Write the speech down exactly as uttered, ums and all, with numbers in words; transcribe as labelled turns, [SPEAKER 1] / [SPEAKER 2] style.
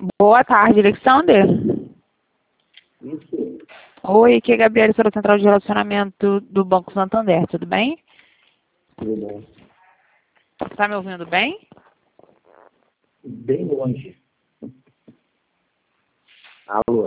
[SPEAKER 1] Boa tarde, Alexander.
[SPEAKER 2] Isso.
[SPEAKER 1] Oi, aqui é a Gabriela, sou da Central de Relacionamento do Banco Santander, tudo bem?
[SPEAKER 2] Tudo bom.
[SPEAKER 1] Está me ouvindo bem?
[SPEAKER 2] Bem longe. Alô?